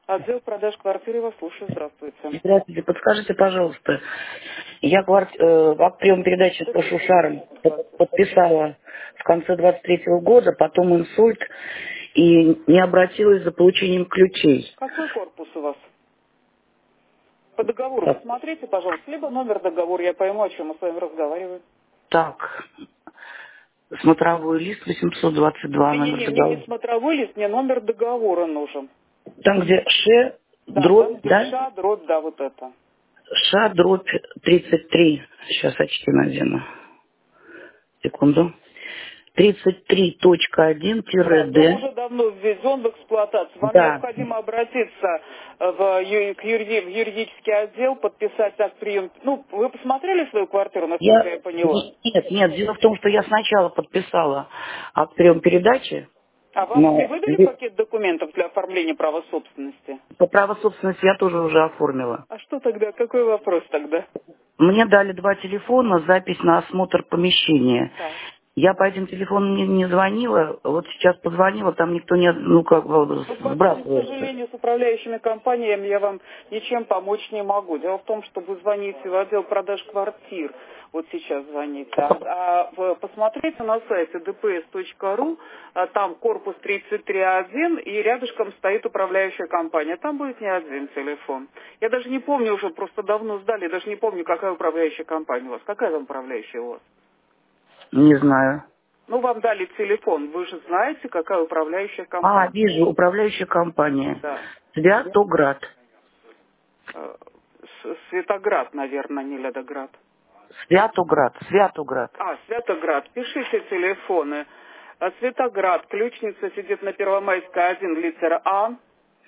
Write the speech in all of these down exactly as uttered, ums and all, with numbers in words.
Отдел продаж квартиры вас слушаю. Здравствуйте. Здравствуйте, подскажите, пожалуйста, я кварт... э, акт приема передачи по Шушарам под- подписала в конце двадцать третьего года, потом инсульт, и не обратилась за получением ключей. Какой корпус у вас? По договору Так, посмотрите, пожалуйста, либо номер договора, я пойму, о чем мы с вами разговариваем. так, смотровой лист восемьсот двадцать два, номер Не-не-не, мне не договора. смотровой лист, мне номер договора нужен. Там, где Ш, Да, там дробь, где да? ша, дробь, да, вот это. Ш, дробь тридцать три. Сейчас очки надену. Секунду. тридцать три точка один Да, дом Д. уже давно введен в эксплуатацию. Вам Да. необходимо обратиться в, ю- к юриди- в юридический отдел, подписать акт приема. Ну, вы посмотрели свою квартиру, насколько Я... я поняла? Нет, нет, дело в том, что я сначала подписала акт приема передачи, А вам все но выдали пакет документов для оформления права собственности? по праву собственности я тоже уже оформила. А что тогда? Какой вопрос тогда? Мне дали два телефона, запись на осмотр помещения. Так. Я по этим телефонам не, не звонила, вот сейчас позвонила, там никто не, ну как бы Ну, к большому сбрасывается. сожалению, с управляющими компаниями я вам ничем помочь не могу. Дело в том, что вы звоните в отдел продаж квартир. Вот сейчас звоните. А, а в- посмотрите на сайте д п с точка ру, а там корпус тридцать три один, и рядышком стоит управляющая компания. Там будет не один телефон. Я даже не помню уже, просто давно сдали, даже не помню, какая управляющая компания у вас. Какая там управляющая у вас? Не знаю. Ну, вам дали телефон. Вы же знаете, какая управляющая А, компания. вижу, управляющая компания. Да. Святоград. Э, С- Светоград, наверное, не Ледоград. Святоград, Святоград. А, Святоград. Пишите телефоны. А, Светоград. Ключница сидит на Первомайской один, литера А.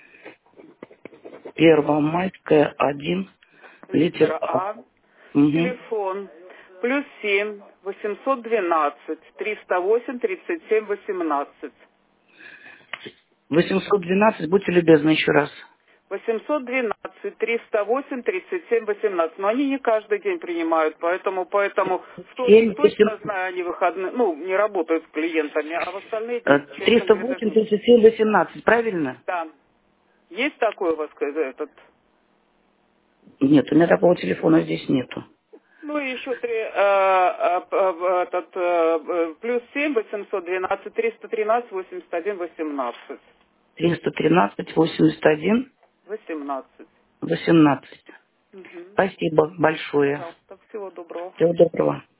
Первомайская, один, литер Литера А. А. Угу. Телефон. Плюс семь, восемьсот двенадцать, триста восемь, тридцать семь, восемнадцать. восемьсот двенадцать, будьте любезны еще раз. восемьсот двенадцать, триста восемь, тридцать семь, восемнадцать. Но они не каждый день принимают, поэтому, поэтому вторник семь, точно знаю, они выходные, ну, не работают с клиентами, а в остальные дни честно триста говоря восемь, даже не. тридцать семь, восемнадцать, правильно? Да. Есть такой у вас э, этот? Нет, у меня такого телефона здесь нету. Ну и еще три, э, э, э, этот, э, э, плюс семь, восемьсот двенадцать, триста тринадцать, восемьдесят один, восемнадцать. триста тринадцать, восемьдесят один, Восемнадцать. восемнадцать. Угу. Спасибо большое. Пожалуйста, всего доброго. Всего доброго.